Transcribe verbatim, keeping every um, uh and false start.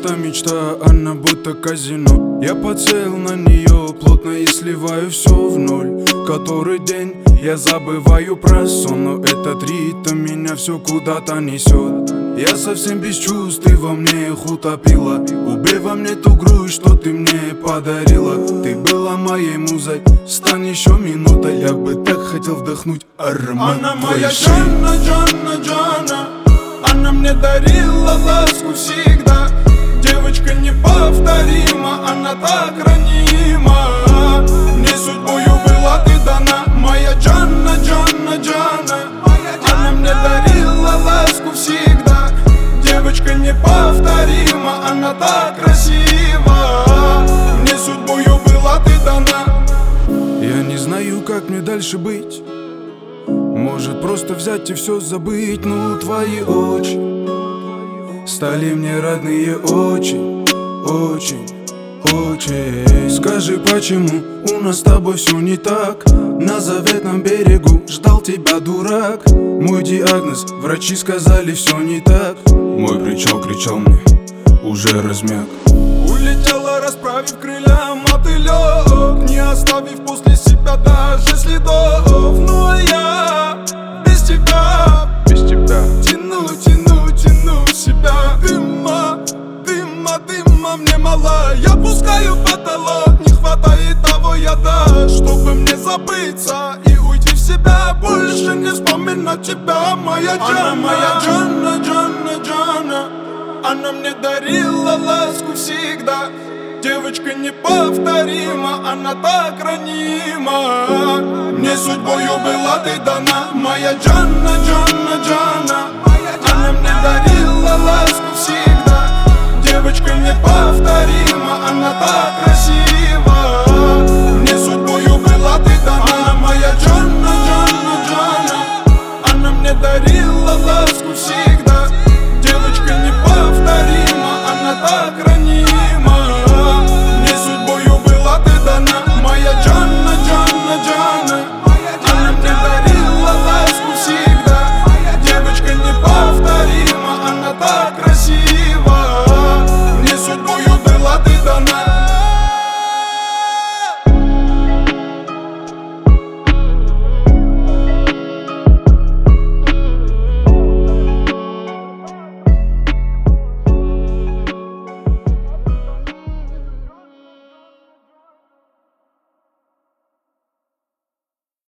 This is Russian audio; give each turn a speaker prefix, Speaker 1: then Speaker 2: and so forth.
Speaker 1: эта мечта, она будто казино. Я подсел на нее плотно и сливаю все в ноль. Который день я забываю про сон, но этот ритм меня все куда-то несет. Я совсем без чувств, ты во мне их утопила. Убей во мне ту грусть, что ты мне подарила. Ты была моей музой, стань еще минутой. Я бы так хотел вдохнуть аромат.
Speaker 2: Она моя Джанна, Джанна, Джанна. Она мне дарила ласку всегда. Девочка неповторима, она так ранима. Мне судьбою была ты дана. Моя Джанна, Джанна, Джанна. Она мне дарила ласку всегда. Девочка неповторима, она так красива. Мне судьбою была ты дана.
Speaker 1: Я не знаю, как мне дальше быть. Может просто взять и все забыть. Но твои очи стали мне родные очень, очень, очень. Скажи, почему у нас с тобой все не так? На заветном берегу ждал тебя дурак. Мой диагноз, врачи сказали, все не так. Мой причал кричал мне, уже размяк.
Speaker 2: Улетела, расправив крылья, мотылек, не оставив после себя даже следов. Ну а я без тебя,
Speaker 1: без тебя
Speaker 2: тяну, тяну, тяну себя. Дыма, дыма, дыма мне мало. Я пускаю потолок, не хватает того яда, чтобы мне забыться и уйти в себя. Больше не вспоминать тебя, моя Джанна. Она моя Джанна, Джанна, Джанна. Она мне дарила ласку всегда. Девочка неповторима, она так ранима. Мне судьбою была ты дана. Моя Джанна, Джанна, Джанна. Она мне дарила ласку всегда. Девочка неповторима.